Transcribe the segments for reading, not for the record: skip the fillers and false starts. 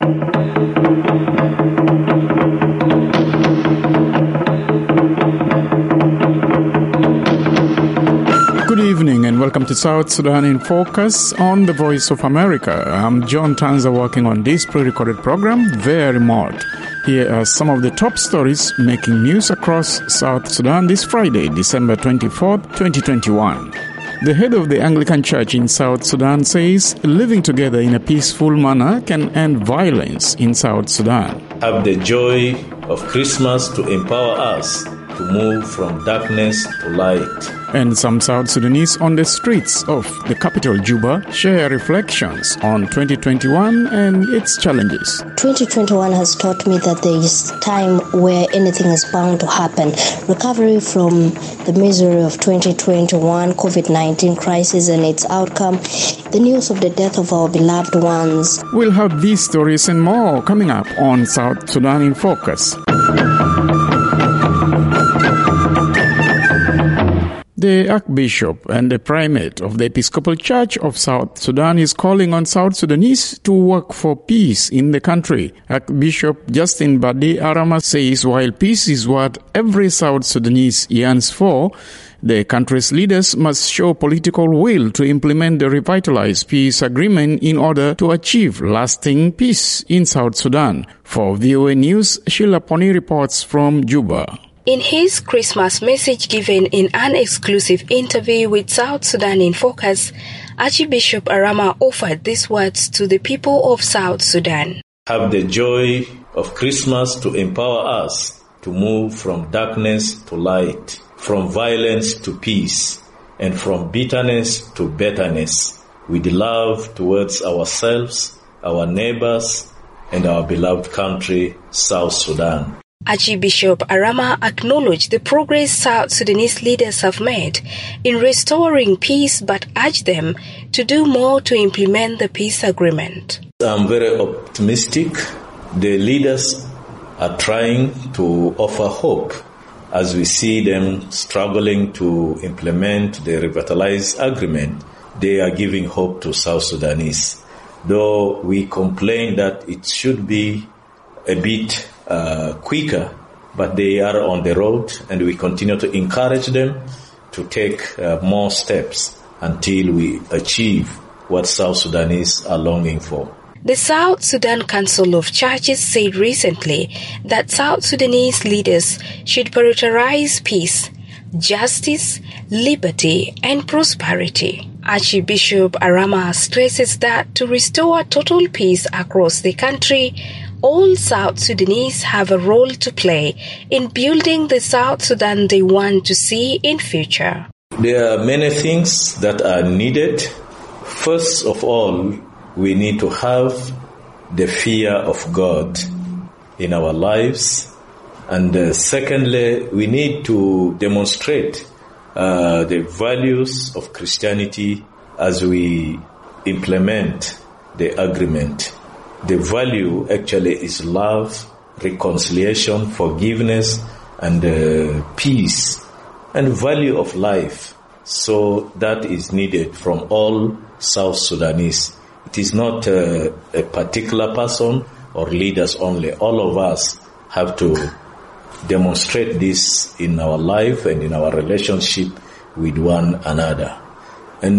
Good evening and welcome to South Sudan in Focus on the Voice of America. I'm John Tanza working on this pre-recorded program, very remote. Here are some of the top stories making news across South Sudan this Friday, December 24th, 2021. The head of the Anglican Church in South Sudan says living together in a peaceful manner can end violence in South Sudan. Have the joy of Christmas to empower us to move from darkness to light. And some South Sudanese on the streets of the capital, Juba, share reflections on 2021 and its challenges. 2021 has taught me that there is time where anything is bound to happen. Recovery from the misery of 2021, COVID-19 crisis and its outcome, the news of the death of our beloved ones. We'll have these stories and more coming up on South Sudan in Focus. The Archbishop and the Primate of the Episcopal Church of South Sudan is calling on South Sudanese to work for peace in the country. Archbishop Justin Badi Arama says while peace is what every South Sudanese yearns for, the country's leaders must show political will to implement the revitalized peace agreement in order to achieve lasting peace in South Sudan. For VOA News, Sheila Poni reports from Juba. In his Christmas message given in an exclusive interview with South Sudan in Focus, Archbishop Arama offered these words to the people of South Sudan. Have the joy of Christmas to empower us to move from darkness to light, from violence to peace, and from bitterness to betterness, with love towards ourselves, our neighbors, and our beloved country, South Sudan. Archbishop Arama acknowledged the progress South Sudanese leaders have made in restoring peace but urged them to do more to implement the peace agreement. I'm very optimistic. The leaders are trying to offer hope as we see them struggling to implement the revitalized agreement. They are giving hope to South Sudanese. Though we complain that it should be a bit quicker, but they are on the road and we continue to encourage them to take more steps until we achieve what South Sudanese are longing for. The South Sudan Council of Churches said recently that South Sudanese leaders should prioritize peace, justice, liberty, and prosperity. Archbishop Arama stresses that to restore total peace across the country, all South Sudanese have a role to play in building the South Sudan they want to see in future. There are many things that are needed. First of all, we need to have the fear of God in our lives. And secondly, we need to demonstrate the values of Christianity as we implement the agreement. The value actually is love, reconciliation, forgiveness, and peace, and value of life. So that is needed from all South Sudanese. It is not a particular person or leaders only. All of us have to demonstrate this in our life and in our relationship with one another. And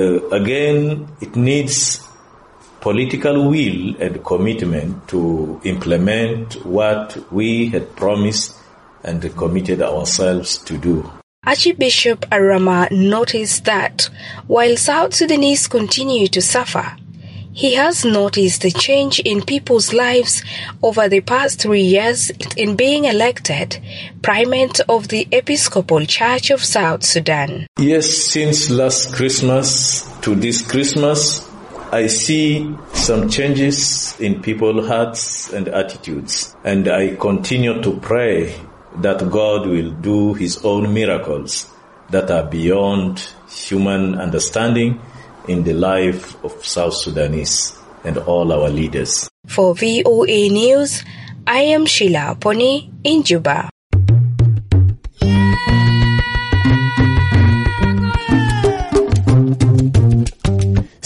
again, it needs political will and commitment to implement what we had promised and committed ourselves to do. Archbishop Arama noticed that while South Sudanese continue to suffer, he has noticed a change in people's lives over the past 3 years in being elected Primate of the Episcopal Church of South Sudan. Yes, since last Christmas to this Christmas, I see some changes in people's hearts and attitudes, and I continue to pray that God will do His own miracles that are beyond human understanding in the life of South Sudanese and all our leaders. For VOA News, I am Sheila Poni in Juba.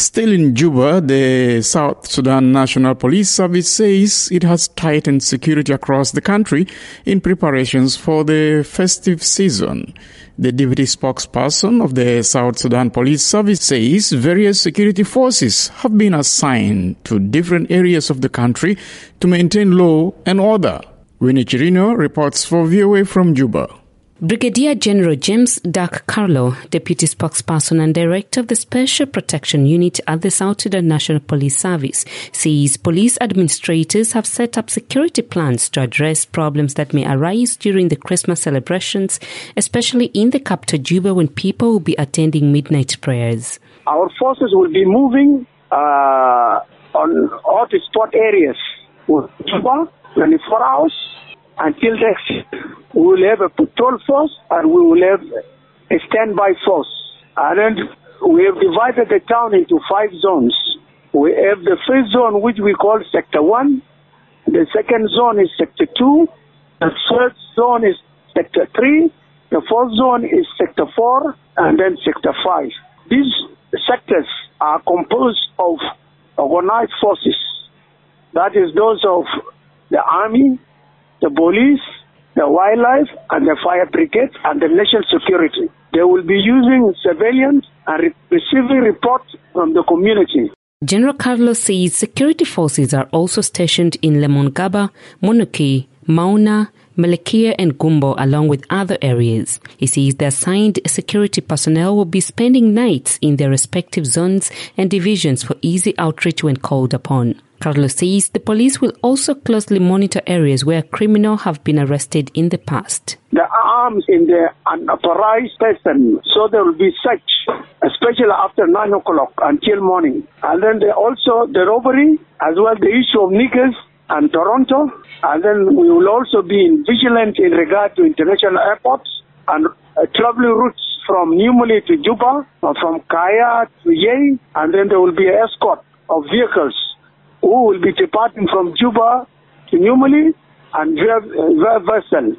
Still in Juba, the South Sudan National Police Service says it has tightened security across the country in preparations for the festive season. The deputy spokesperson of the South Sudan Police Service says various security forces have been assigned to different areas of the country to maintain law and order. Winnie Chirino reports for VOA from Juba. Brigadier General James Dak Carlo, Deputy Spokesperson and Director of the Special Protection Unit at the South Sudan National Police Service, says police administrators have set up security plans to address problems that may arise during the Christmas celebrations, especially in the capital Juba when people will be attending midnight prayers. Our forces will be moving on hot-spot areas with Juba 24 hours until next year. We will have a patrol force and we will have a standby force. And then we have divided the town into 5 zones. We have the first zone, which we call Sector 1. The second zone is Sector 2. The third zone is Sector 3. The fourth zone is Sector 4. And then Sector 5. These sectors are composed of organized forces. That is those of the army, the police, the wildlife, and the fire brigade, and the national security. They will be using surveillance and receiving reports from the community. General Carlos says security forces are also stationed in Lemongaba, Monoki, Mauna, Melekia and Gumbo, along with other areas. He says the assigned security personnel will be spending nights in their respective zones and divisions for easy outreach when called upon. Carlos says the police will also closely monitor areas where criminals have been arrested in the past. The arms in the unauthorized person, so there will be search, especially after 9 o'clock until morning. And then also the robbery, as well the issue of niggers and Toronto. And then we will also be vigilant in regard to international airports and traveling routes from Numili to Juba, or from Kaya to Yei. And then there will be an escort of vehicles who will be departing from Juba to Numili and their vessel.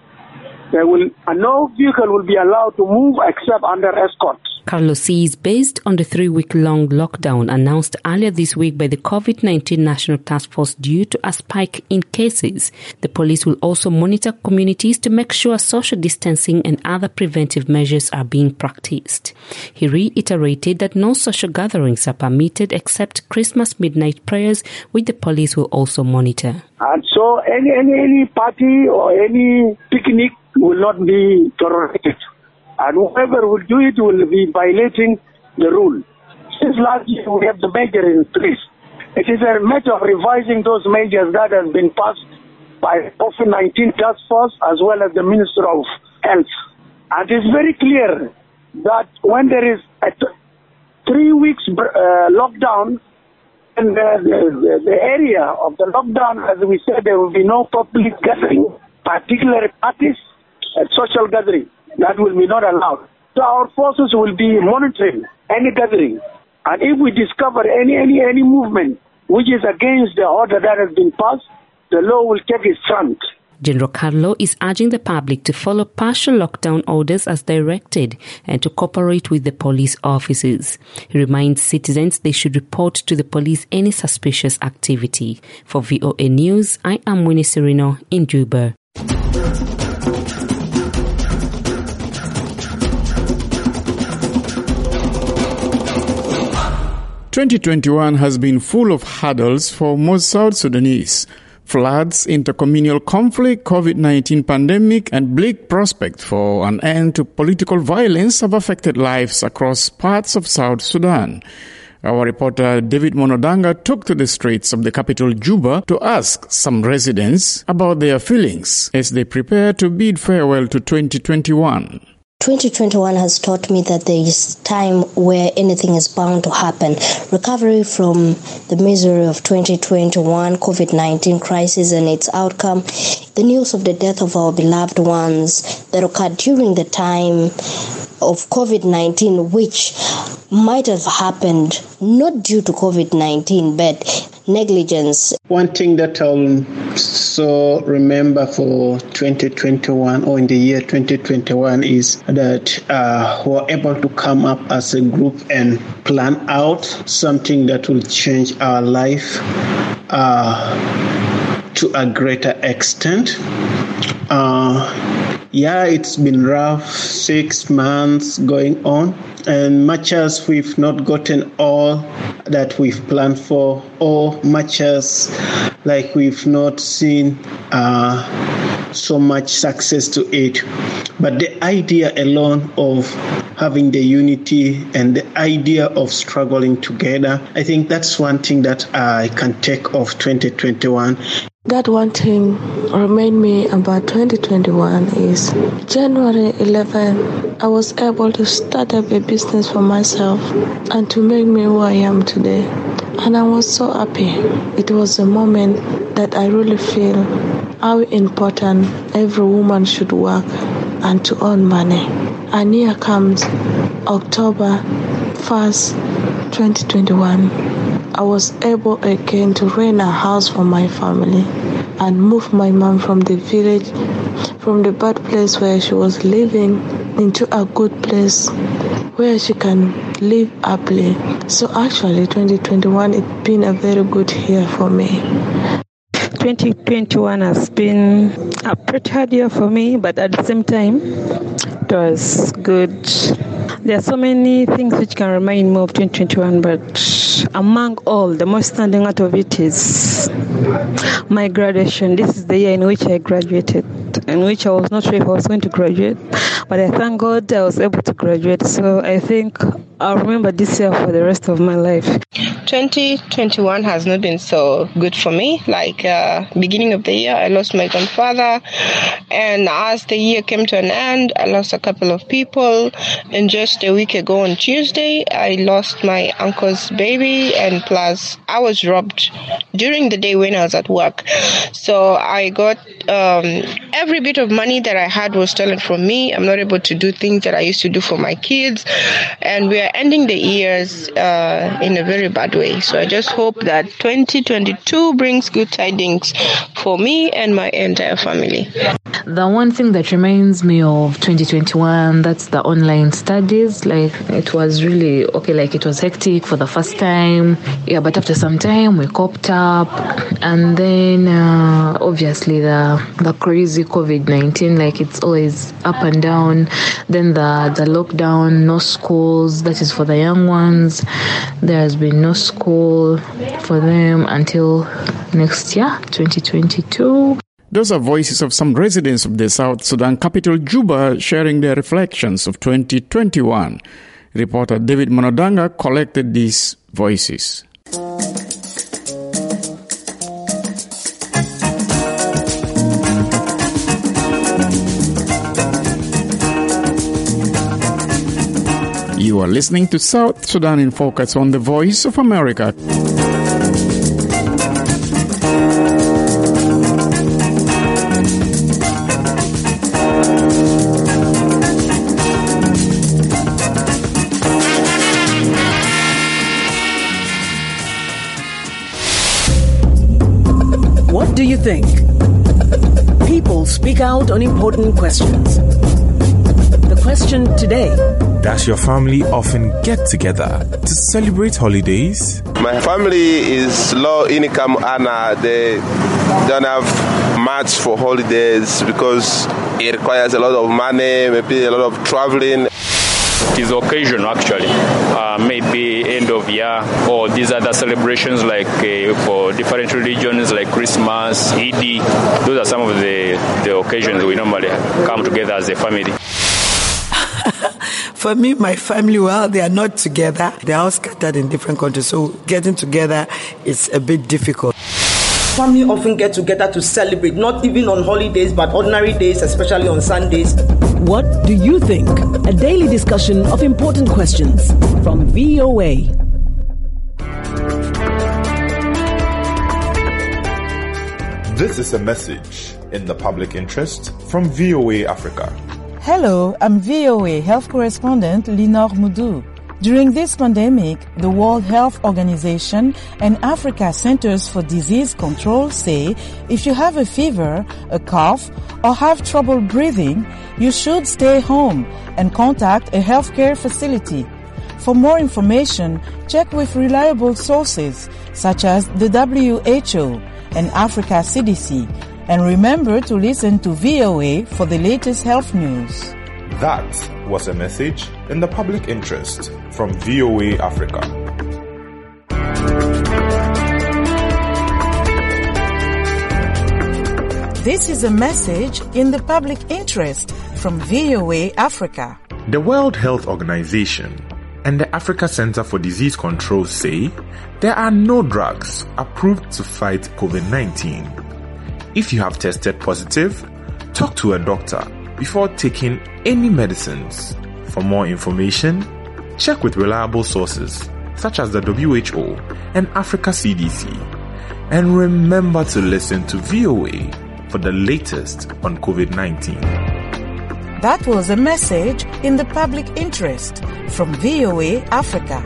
No vehicle will be allowed to move except under escort. Carlos says based on the 3-week-long lockdown announced earlier this week by the COVID-19 National Task Force due to a spike in cases, the police will also monitor communities to make sure social distancing and other preventive measures are being practiced. He reiterated that no social gatherings are permitted except Christmas midnight prayers, which the police will also monitor. And so any party or any picnic will not be tolerated. And whoever will do it will be violating the rule. Since last year, we have the measure in place. It is a matter of revising those measures that has been passed by COVID-19 Task Force as well as the Minister of Health. And it's very clear that when there is a 3 weeks lockdown, and the area of the lockdown, as we said, there will be no public gathering, particularly parties and social gathering. That will be not allowed. So our forces will be monitoring any gathering. And if we discover any movement which is against the order that has been passed, the law will take its stand. General Carlo is urging the public to follow partial lockdown orders as directed and to cooperate with the police officers. He reminds citizens they should report to the police any suspicious activity. For VOA News, I am Winnie Chirino in Juba. 2021 has been full of hurdles for most South Sudanese. Floods, intercommunal conflict, COVID-19 pandemic, and bleak prospects for an end to political violence have affected lives across parts of South Sudan. Our reporter David Monodanga took to the streets of the capital Juba to ask some residents about their feelings as they prepare to bid farewell to 2021. 2021 has taught me that there is time where anything is bound to happen. Recovery from the misery of 2021 COVID-19 crisis and its outcome, the news of the death of our beloved ones that occurred during the time of COVID-19, which might have happened not due to COVID-19 but negligence. One thing that I'll so remember for 2021 or in the year 2021 is that we're able to come up as a group and plan out something that will change our life to a greater extent. It's been rough 6 months going on, and much as we've not gotten all that we've planned for, or much as like we've not seen so much success to it, but the idea alone of having the unity and the idea of struggling together, I think that's one thing that I can take of 2021. That one thing remind me about 2021 is January 11, I was able to start up a business for myself and to make me who I am today. And I was so happy. It was a moment that I really feel how important every woman should work and to earn money. And here comes October 1st, 2021. I was able again to rent a house for my family and move my mom from the village, from the bad place where she was living, into a good place where she can live happily. So actually 2021 it's been a very good year for me. 2021 has been a pretty hard year for me, but at the same time it was good. There are so many things which can remind me of 2021, but among all, the most standing out of it is my graduation. This is the year in which I graduated, in which I was not sure if I was going to graduate, but I thank God I was able to graduate. So I think I'll remember this year for the rest of my life. 2021 has not been so good for me. Beginning of the year, I lost my grandfather, and as the year came to an end, I lost a couple of people. And just a week ago on Tuesday, I lost my uncle's baby, and plus I was robbed during the day when I was at work. So I got every bit of money that I had was stolen from me. I'm not able to do things that I used to do for my kids, and we are ending the years in a very bad way. So I just hope that 2022 brings good tidings for me and my entire family. The one thing that reminds me of 2021, that's the online studies. It was really okay, it was hectic for the first time. Yeah, but after some time we coped up, and then obviously the crazy COVID-19, it's always up and down. Then the lockdown, no schools, that is for the young ones. There has been no school for them until next year, 2022. Those are voices of some residents of the South Sudan capital, Juba, sharing their reflections of 2021. Reporter David Monodanga collected these voices. You are listening to South Sudan in Focus on the Voice of America. What do you think? People speak out on important questions. The question today: does your family often get together to celebrate holidays? My family is low income and they don't have much for holidays because it requires a lot of money, maybe a lot of traveling. It is occasion actually, maybe end of year or these other celebrations for different religions like Christmas, Eid. Those are some of the occasions we normally come together as a family. For me, my family, they are not together. They are all scattered in different countries, so getting together is a bit difficult. Family often get together to celebrate, not even on holidays, but ordinary days, especially on Sundays. What do you think? A daily discussion of important questions from VOA. This is a message in the public interest from VOA Africa. Hello, I'm VOA Health Correspondent Linor Mudu. During this pandemic, the World Health Organization and Africa Centers for Disease Control say if you have a fever, a cough, or have trouble breathing, you should stay home and contact a healthcare facility. For more information, check with reliable sources such as the WHO and Africa CDC. And remember to listen to VOA for the latest health news. That was a message in the public interest from VOA Africa. This is a message in the public interest from VOA Africa. The World Health Organization and the Africa Center for Disease Control say there are no drugs approved to fight COVID-19. If you have tested positive, talk to a doctor before taking any medicines. For more information, check with reliable sources such as the WHO and Africa CDC. And remember to listen to VOA for the latest on COVID-19. That was a message in the public interest from VOA Africa.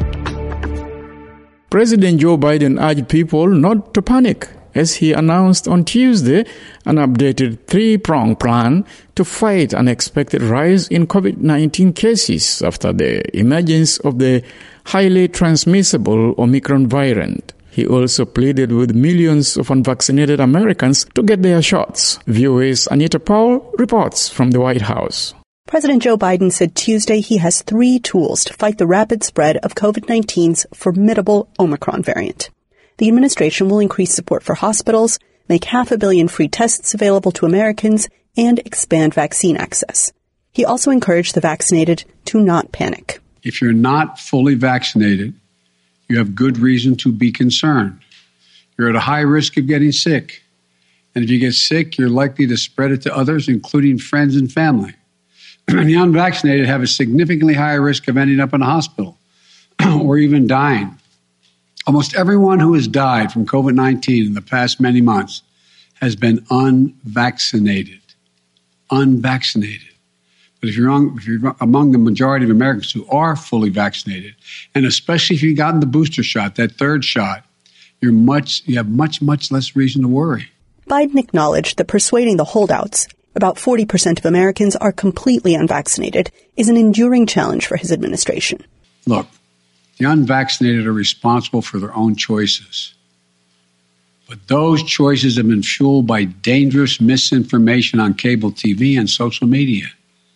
President Joe Biden urged people not to panic as he announced on Tuesday an updated three-pronged plan to fight an expected rise in COVID-19 cases after the emergence of the highly transmissible Omicron variant. He also pleaded with millions of unvaccinated Americans to get their shots. VOA's Anita Powell reports from the White House. President Joe Biden said Tuesday he has 3 tools to fight the rapid spread of COVID-19's formidable Omicron variant. The administration will increase support for hospitals, make 500 million free tests available to Americans, and expand vaccine access. He also encouraged the vaccinated to not panic. If you're not fully vaccinated, you have good reason to be concerned. You're at a high risk of getting sick. And if you get sick, you're likely to spread it to others, including friends and family. And the unvaccinated have a significantly higher risk of ending up in a hospital or even dying. Almost everyone who has died from COVID-19 in the past many months has been unvaccinated. Unvaccinated. But if you're among the majority of Americans who are fully vaccinated, and especially if you've gotten the booster shot, that third shot, you have much less reason to worry. Biden acknowledged that persuading the holdouts, about 40% of Americans are completely unvaccinated, is an enduring challenge for his administration. Look, the unvaccinated are responsible for their own choices. But those choices have been fueled by dangerous misinformation on cable TV and social media.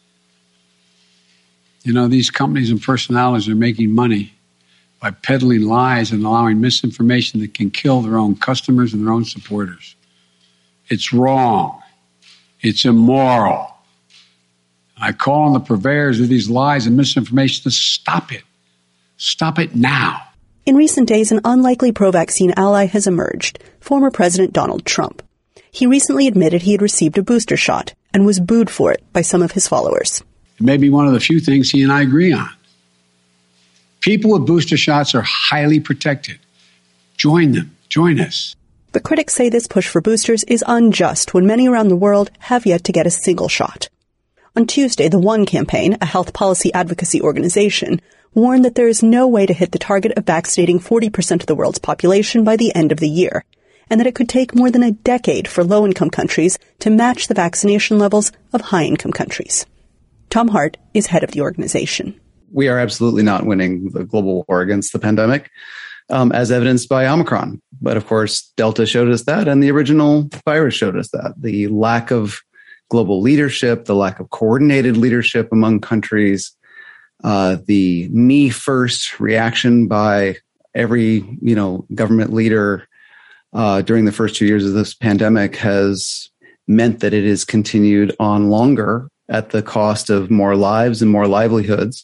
You know, these companies and personalities are making money by peddling lies and allowing misinformation that can kill their own customers and their own supporters. It's wrong. It's immoral. I call on the purveyors of these lies and misinformation to stop it. Stop it now. In recent days, an unlikely pro-vaccine ally has emerged, former President Donald Trump. He recently admitted he had received a booster shot and was booed for it by some of his followers. It may be one of the few things he and I agree on. People with booster shots are highly protected. Join them. Join us. But critics say this push for boosters is unjust when many around the world have yet to get a single shot. On Tuesday, the One Campaign, a health policy advocacy organization, warned that there is no way to hit the target of vaccinating 40% of the world's population by the end of the year, and that it could take more than a decade for low-income countries to match the vaccination levels of high-income countries. Tom Hart is head of the organization. We are absolutely not winning the global war against the pandemic, as evidenced by Omicron. But of course, Delta showed us that, and the original virus showed us that. The lack of global leadership, the lack of coordinated leadership among countries, the me-first reaction by every, government leader during the first 2 years of this pandemic has meant that it has continued on longer at the cost of more lives and more livelihoods.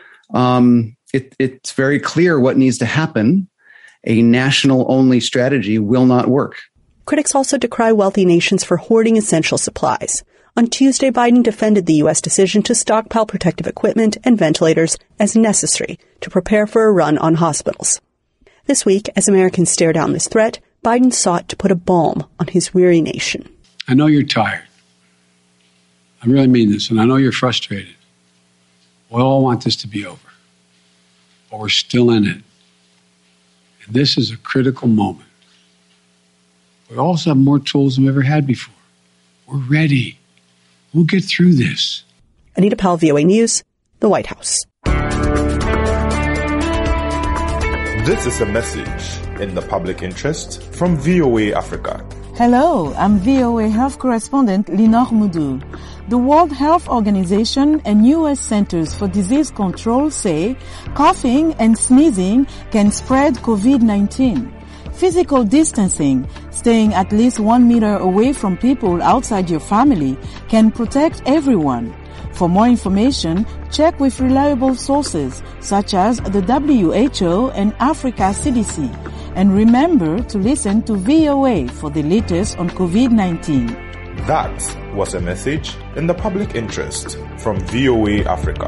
It's very clear what needs to happen. A national-only strategy will not work. Critics also decry wealthy nations for hoarding essential supplies. On Tuesday, Biden defended the U.S. decision to stockpile protective equipment and ventilators as necessary to prepare for a run on hospitals. This week, as Americans stare down this threat, Biden sought to put a balm on his weary nation. I know you're tired. I really mean this, and I know you're frustrated. We all want this to be over. but we're still in it. And this is a critical moment. We also have more tools than we ever had before. We're ready. We'll get through this. Anita Powell, VOA News, the White House. This is a message in the public interest from VOA Africa. Hello, I'm VOA Health Correspondent Linor Moudou. The World Health Organization and U.S. Centers for Disease Control say coughing and sneezing can spread COVID-19. Physical distancing, staying at least 1 meter away from people outside your family, can protect everyone. For more information, check with reliable sources such as the WHO and Africa CDC. And remember to listen to VOA for the latest on COVID-19. That was a message in the public interest from VOA Africa.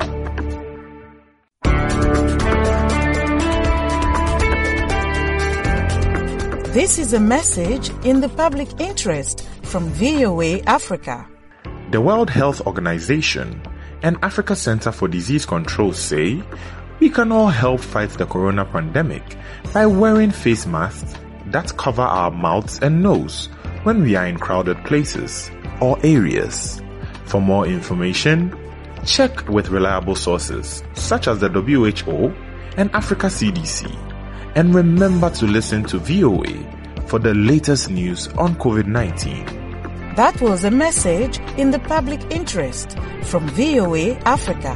This is a message in the public interest from VOA Africa. The World Health Organization and Africa Center for Disease Control say we can all help fight the corona pandemic by wearing face masks that cover our mouths and nose when we are in crowded places or areas. For more information, check with reliable sources such as the WHO and Africa CDC. And remember to listen to VOA for the latest news on COVID-19. That was a message in the public interest from VOA Africa.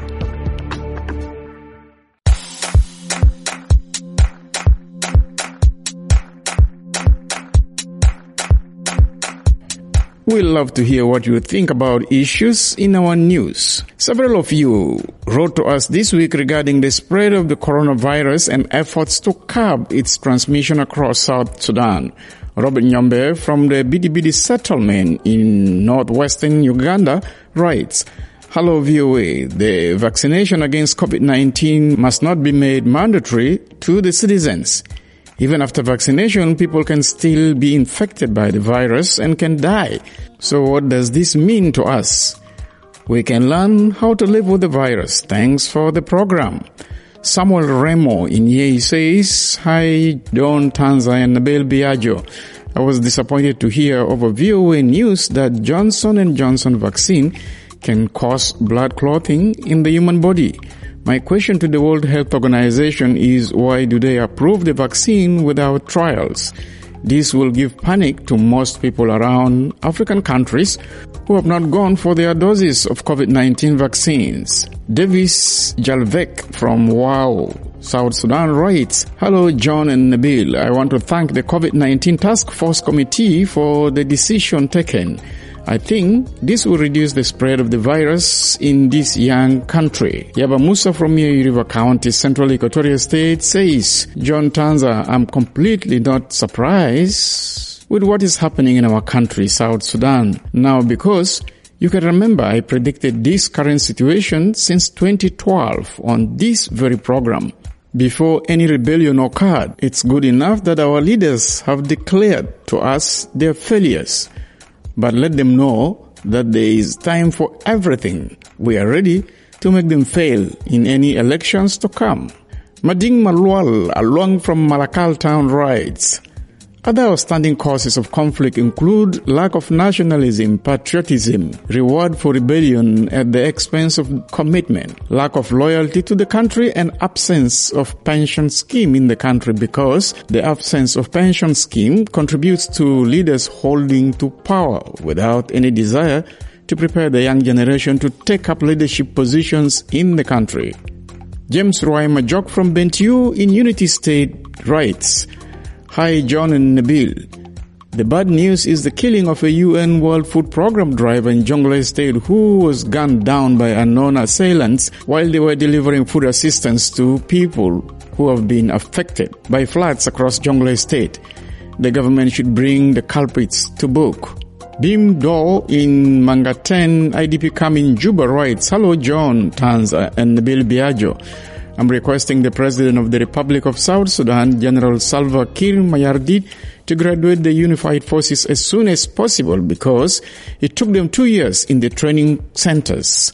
We love to hear what you think about issues in our news. Several of you wrote to us this week regarding the spread of the coronavirus and efforts to curb its transmission across South Sudan. Robert Nyombe from the Bidibidi settlement in northwestern Uganda writes, Hello VOA, the vaccination against COVID-19 must not be made mandatory to the citizens. Even after vaccination, people can still be infected by the virus and can die. So what does this mean to us? We can learn how to live with the virus. Thanks for the program. Samuel Remo in Yei says, Hi, John Tanza and Nabil Biagio. I was disappointed to hear over VOA News that Johnson & Johnson vaccine can cause blood clotting in the human body. My question to the World Health Organization is, why do they approve the vaccine without trials? This will give panic to most people around African countries who have not gone for their doses of COVID-19 vaccines. Davis Jalvek from Wau, South Sudan writes, Hello John and Nabil. I want to thank the COVID-19 Task Force Committee for the decision taken. I think this will reduce the spread of the virus in this young country. Yaba Musa from Yei River County, Central Equatoria State says, John Tanza, I'm completely not surprised with what is happening in our country, South Sudan. Now, because you can remember I predicted this current situation since 2012 on this very program. Before any rebellion occurred, it's good enough that our leaders have declared to us their failures. But let them know that there is time for everything. We are ready to make them fail in any elections to come. Mading Malwal, along from Malakal town, writes, Other outstanding causes of conflict include lack of nationalism, patriotism, reward for rebellion at the expense of commitment, lack of loyalty to the country, and absence of pension scheme in the country, because the absence of pension scheme contributes to leaders holding to power without any desire to prepare the young generation to take up leadership positions in the country. James Roy Majok from Bentiu in Unity State writes, Hi, John and Nabil. The bad news is the killing of a UN World Food Programme driver in Jonglei State who was gunned down by unknown assailants while they were delivering food assistance to people who have been affected by floods across Jonglei State. The government should bring the culprits to book. Bim Do in Mangaten IDP camp in Juba writes, Hello, John Tanza and Nabil Biagio. I'm requesting the President of the Republic of South Sudan, General Salva Kiir Mayardit, to graduate the Unified Forces as soon as possible because it took them 2 years in the training centers.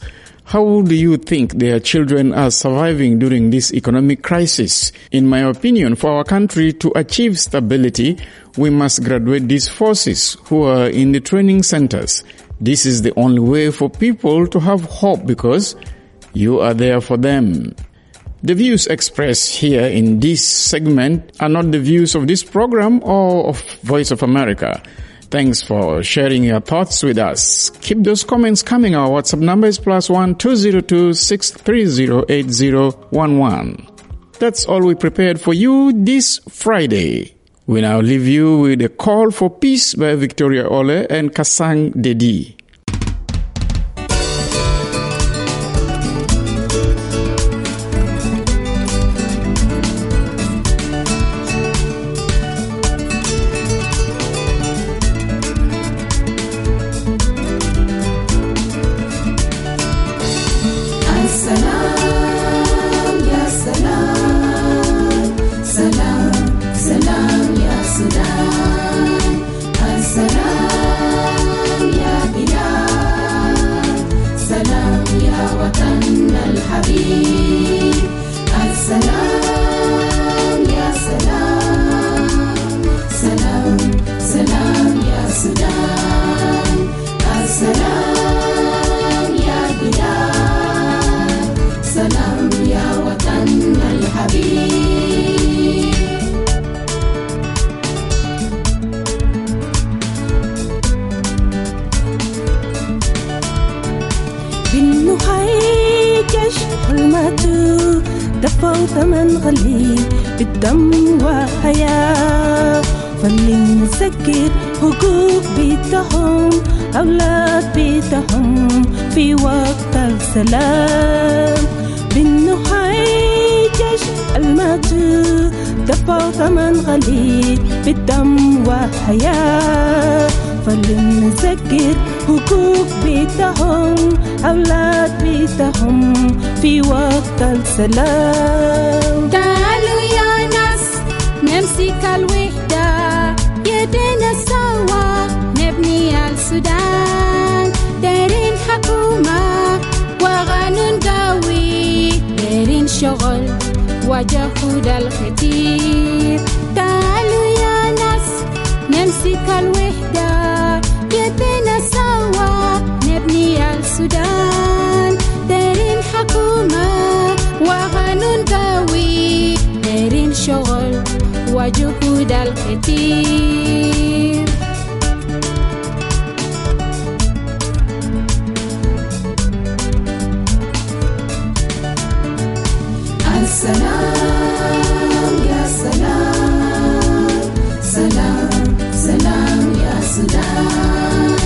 How do you think their children are surviving during this economic crisis? In my opinion, for our country to achieve stability, we must graduate these forces who are in the training centers. This is the only way for people to have hope because you are there for them. The views expressed here in this segment are not the views of this program or of Voice of America. Thanks for sharing your thoughts with us. Keep those comments coming. Our WhatsApp number is +1 202 630 8011. That's all we prepared for you this Friday. We now leave you with a call for peace by Victoria Ole and Kasang Dedi. ثمن غلي بالدم وحياة فلنسكر حقوق بيتهم أولاد بيتهم في وقت السلام بالنحيجش الماتوا دفعوا ثمن غلي بالدم وحياة فلنسكر حقوق بيتهم أولاد بيتهم في وقت السلام. تعالوا يا ناس نمسك الوحدة يدنا سوا نبني السودان دارين حكومة وقانون قوي دارين شغل وجهود الخطير. تعالوا يا ناس نمسك الوحدة يدنا سوا نبني السودان دارين حكومة وقانون قوي دارين شغل وجهود الكثير. السلام يا سلام سلام سلام يا سودان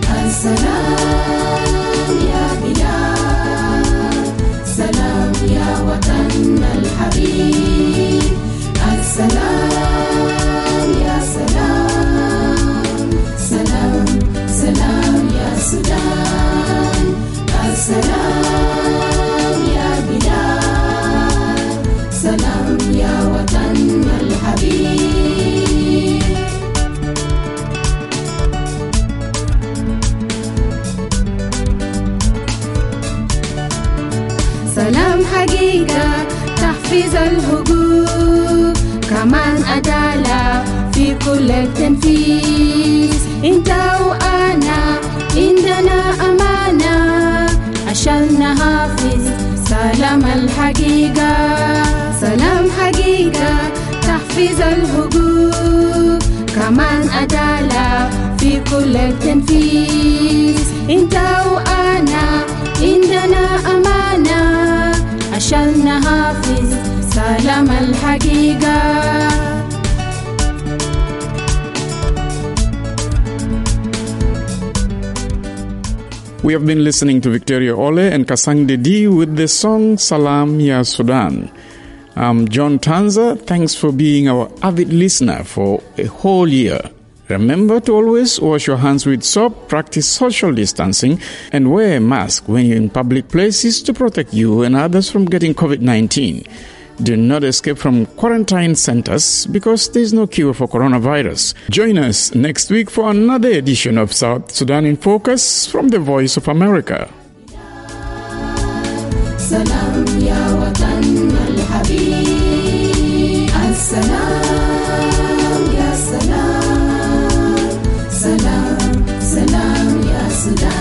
السلام يا بلاد سلام يا وطن الحبيب السلام يا سلام سلام سلام يا سودان السلام يا بلاد سلام يا وطن الحبيب. سلام حقيقة تحفيز الحقوق كمان عدالة في كل التنفيذ. انت وانا عندنا امانة عشان نحافظ سلام الحقيقة. سلام حقيقة تحفيز الحقوق كمان عدالة في كل التنفيذ. انت وانا عندنا امانة عشان نحافظ سلام الحقيقة. We have been listening to Victoria Ole and Kasang Dedi with the song Salam Ya Sudan. I'm John Tanza. Thanks for being our avid listener for a whole year. Remember to always wash your hands with soap, practice social distancing, and wear a mask when you're in public places to protect you and others from getting COVID-19. Do not escape from quarantine centers because there's no cure for coronavirus. Join us next week for another edition of South Sudan in Focus from the Voice of America. السلام يا وطن الحبيب السلام يا سلام سلام سلام يا سودان